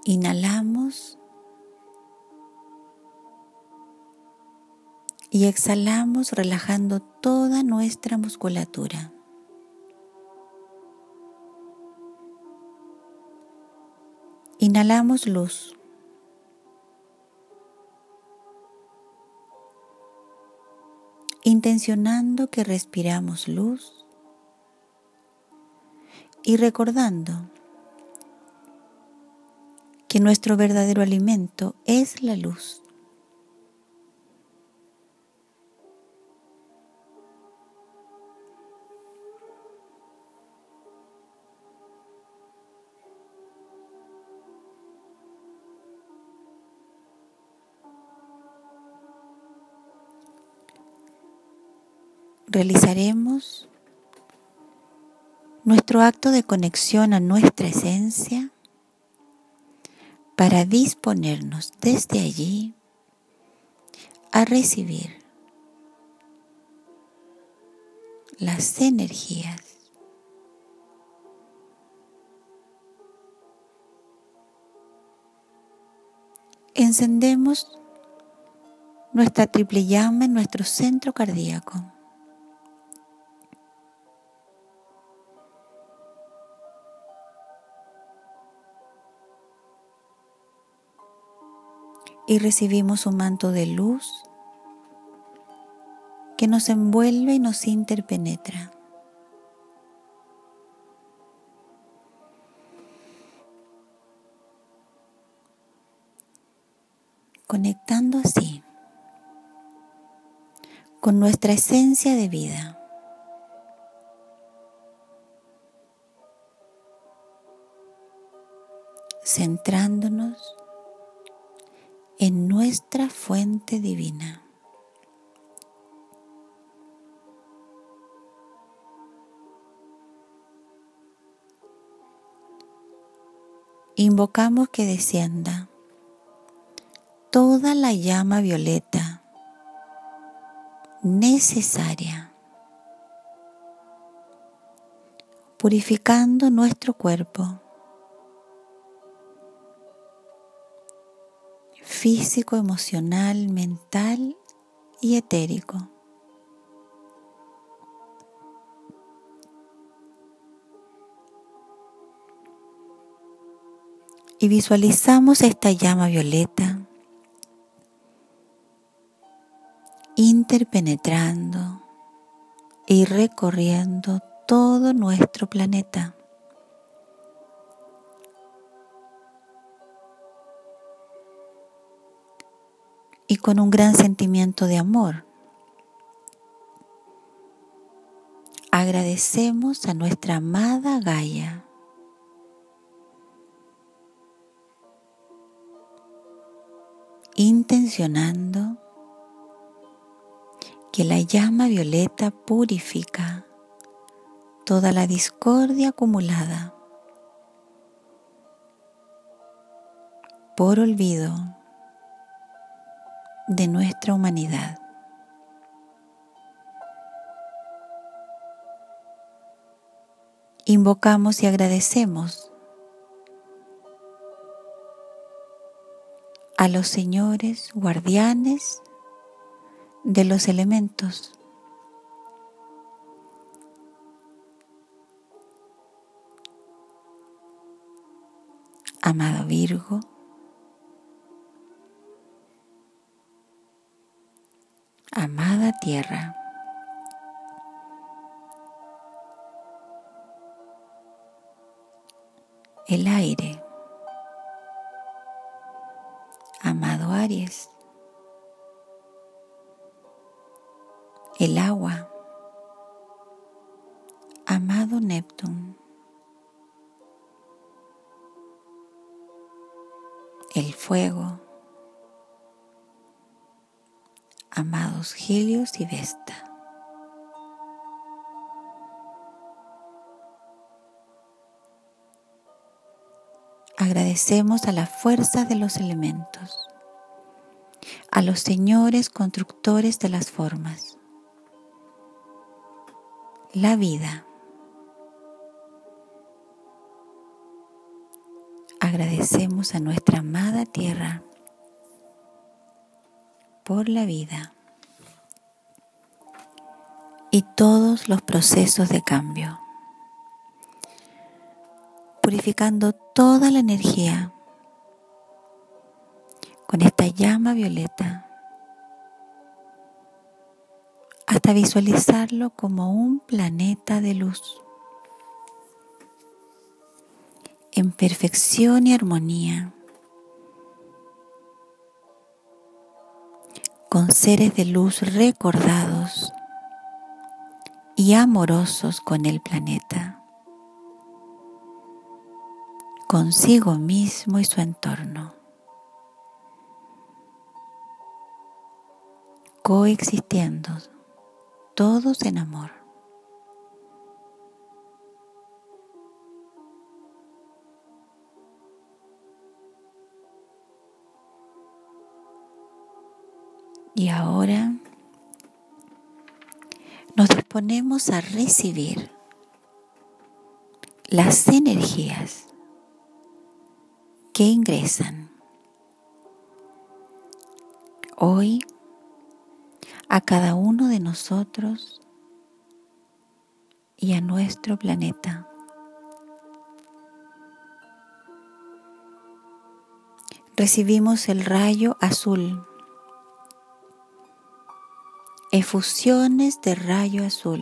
Inhalamos y exhalamos relajando toda nuestra musculatura. Inhalamos luz. Intencionando que respiramos luz y recordando que nuestro verdadero alimento es la luz. Realizaremos nuestro acto de conexión a nuestra esencia para disponernos desde allí a recibir las energías encendemos nuestra triple llama en nuestro centro cardíaco. Y recibimos un manto de luz que nos envuelve y nos interpenetra. Conectando así con nuestra esencia de vida. Centrándonos en nuestra fuente divina. Invocamos que descienda toda la llama violeta necesaria, purificando nuestro cuerpo físico, emocional, mental y etérico. Y visualizamos esta llama violeta interpenetrando y recorriendo todo nuestro planeta. Y con un gran sentimiento de amor, agradecemos a nuestra amada Gaia, intencionando que la llama violeta purifica toda la discordia acumulada por olvido de nuestra humanidad. Invocamos y agradecemos a los señores guardianes de los elementos, amado Virgo, amada Tierra, el aire, amado Aries, el agua, amado Neptuno, el fuego, amados Helios y Vesta. Agradecemos a la fuerza de los elementos, a los señores constructores de las formas, la vida. agradecemos a nuestra amada Tierra por la vida y todos los procesos de cambio, purificando toda la energía con esta llama violeta hasta visualizarlo como un planeta de luz en perfección y armonía, con seres de luz recordados y amorosos con el planeta, consigo mismo y su entorno, coexistiendo todos en amor. Y ahora nos disponemos a recibir las energías que ingresan hoy a cada uno de nosotros y a nuestro planeta. Recibimos el rayo azul, efusiones de rayo azul,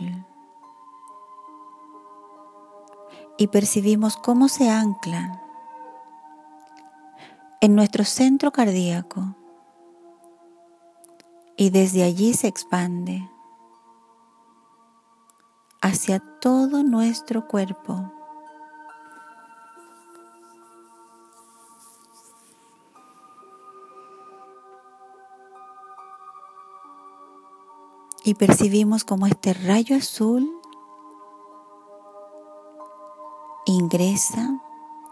y percibimos cómo se anclan en nuestro centro cardíaco y desde allí se expande hacia todo nuestro cuerpo. Y percibimos como este rayo azul ingresa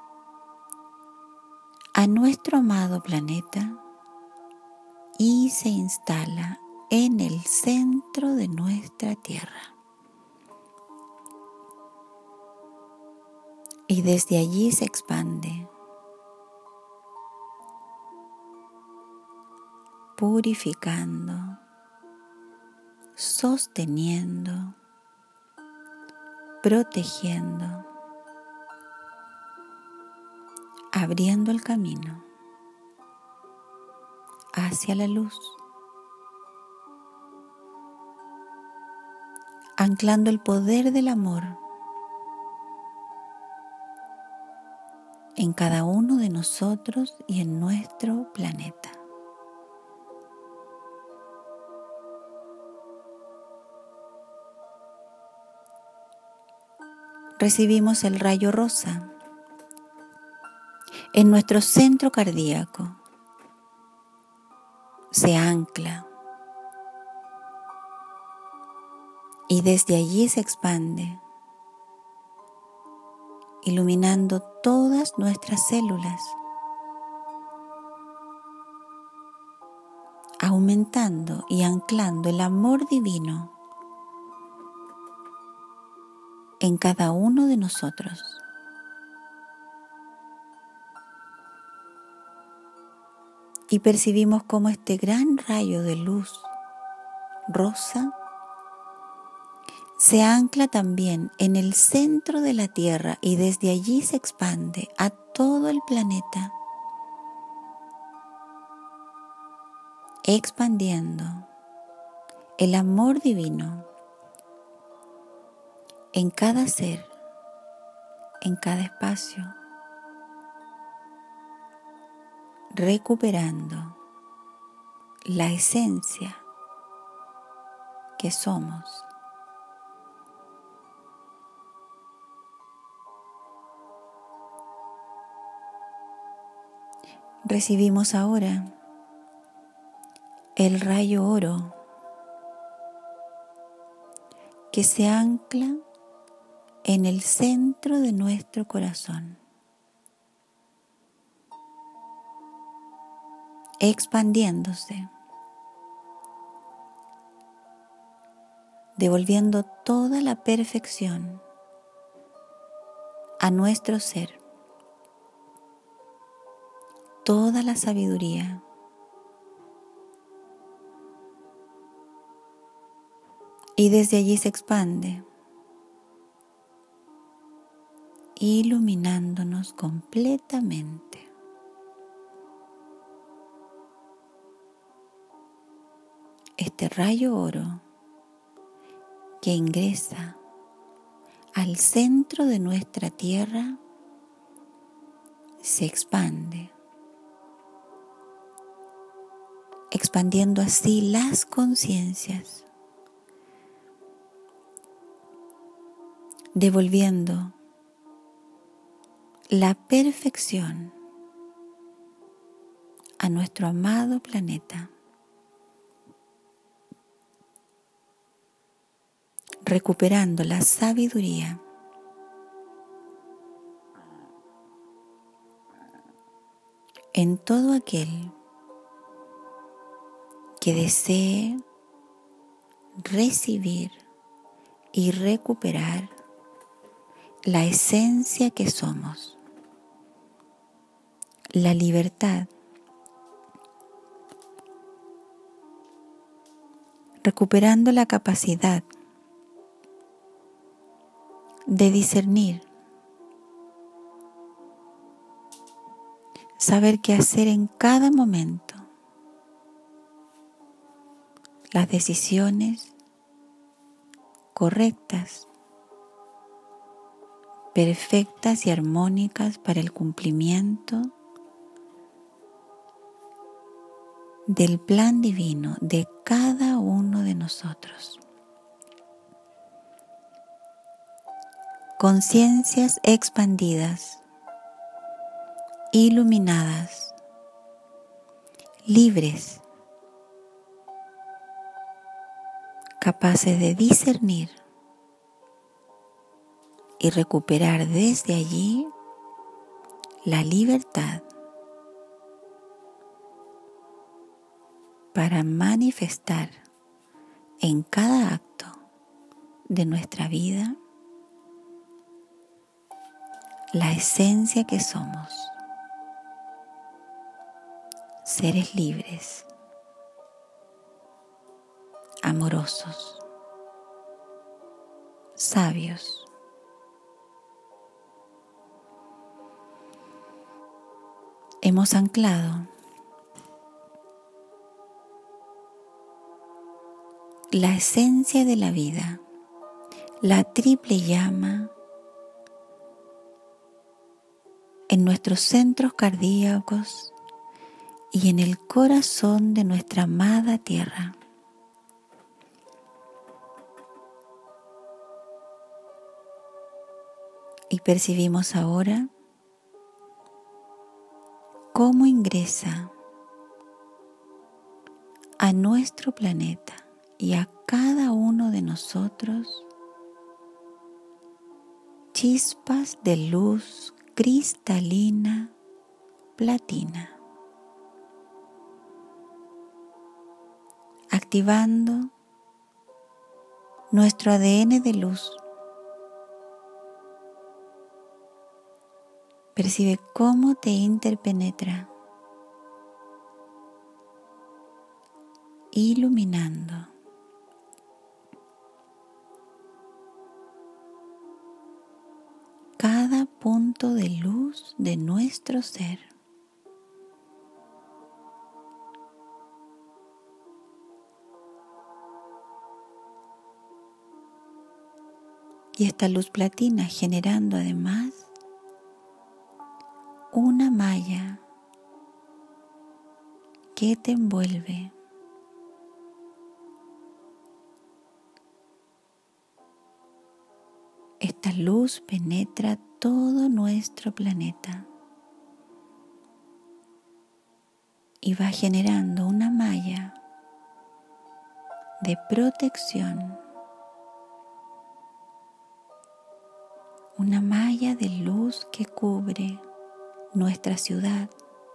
a nuestro amado planeta y se instala en el centro de nuestra Tierra. Y desde allí se expande, purificando, sosteniendo, protegiendo, abriendo el camino hacia la luz, anclando el poder del amor en cada uno de nosotros y en nuestro planeta. Recibimos el rayo rosa en nuestro centro cardíaco. Se ancla y desde allí se expande, iluminando todas nuestras células, aumentando y anclando el amor divino en cada uno de nosotros. Y percibimos cómo este gran rayo de luz rosa se ancla también en el centro de la Tierra y desde allí se expande a todo el planeta, expandiendo el amor divino en cada ser, en cada espacio, recuperando la esencia que somos. Recibimos ahora el rayo oro que se ancla en el centro de nuestro corazón, expandiéndose, devolviendo toda la perfección a nuestro ser. toda la sabiduría. Y desde allí se expande, iluminándonos completamente. Este rayo oro que ingresa al centro de nuestra tierra se expande, expandiendo así las conciencias, devolviendo la perfección a nuestro amado planeta, recuperando la sabiduría en todo aquel que desee recibir y recuperar la esencia que somos, la libertad, recuperando la capacidad de discernir, saber qué hacer en cada momento, las decisiones correctas, perfectas y armónicas para el cumplimiento del plan divino de cada uno de nosotros. Conciencias expandidas, iluminadas, libres, capaces de discernir y recuperar desde allí la libertad para manifestar en cada acto de nuestra vida la esencia que somos, seres libres, amorosos, sabios. Hemos anclado la esencia de la vida, la triple llama, en nuestros centros cardíacos y en el corazón de nuestra amada tierra. Y percibimos ahora cómo ingresa a nuestro planeta y a cada uno de nosotros chispas de luz cristalina platina, activando nuestro ADN de luz. Percibe cómo te interpenetra, iluminando cada punto de luz de nuestro ser. Y esta luz platina generando además una malla que te envuelve, esta luz penetra todo nuestro planeta y va generando una malla de protección, una malla de luz que cubre nuestra ciudad,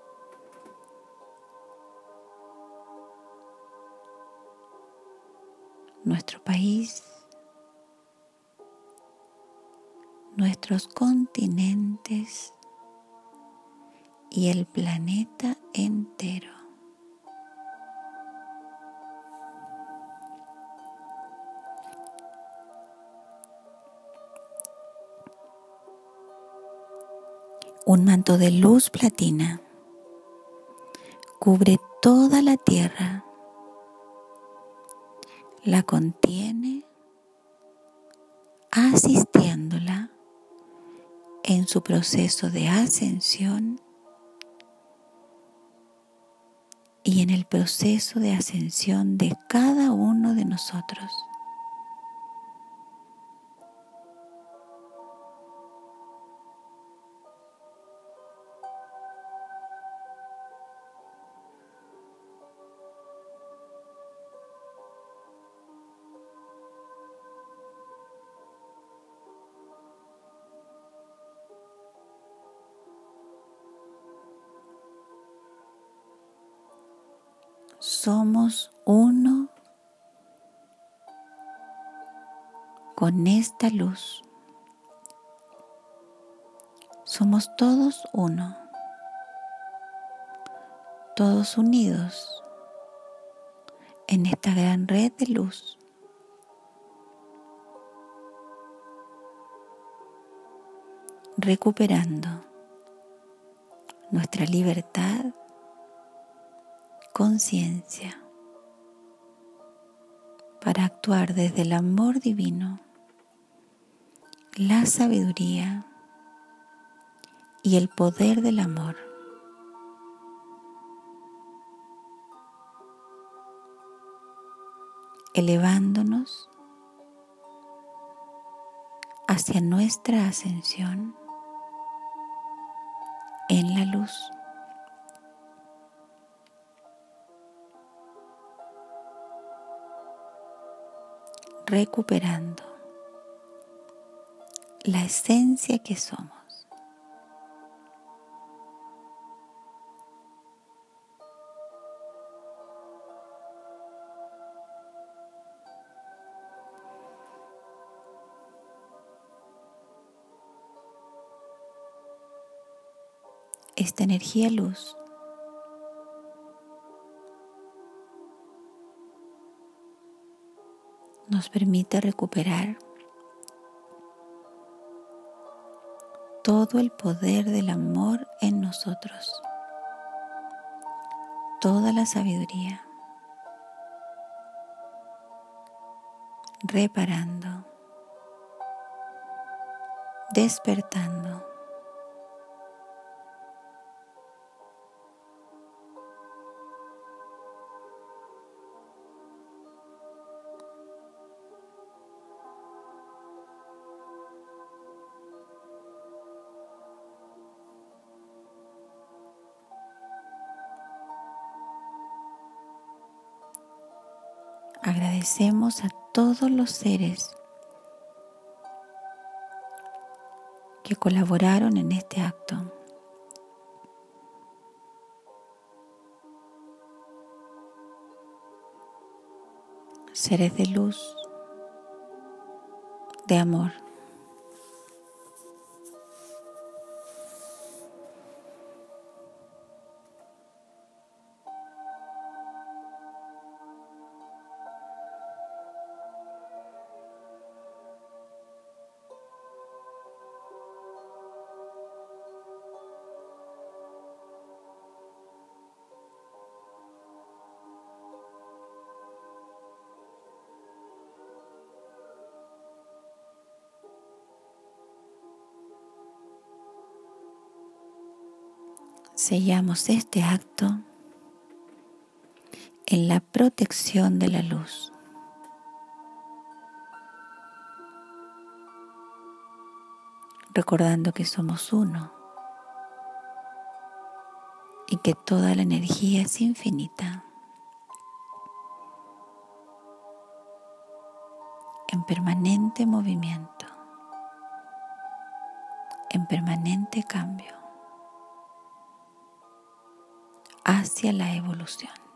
nuestro país, nuestros continentes y el planeta entero. Un manto de luz platina cubre toda la Tierra, la contiene, asistiéndola en su proceso de ascensión y en el proceso de ascensión de cada uno de nosotros. Somos uno con esta luz. Somos todos uno, todos unidos en esta gran red de luz. Recuperando nuestra libertad, conciencia, para actuar desde el amor divino, la sabiduría y el poder del amor. Elevándonos hacia nuestra ascensión en la luz. Recuperando la esencia que somos. Esta energía luz nos permite recuperar todo el poder del amor en nosotros, toda la sabiduría, reparando, despertando. Agradecemos a todos los seres que colaboraron en este acto. Seres de luz, de amor. Sellamos este acto en la protección de la luz. Recordando que somos uno y que toda la energía es infinita, en permanente movimiento, en permanente cambio hacia la evolución.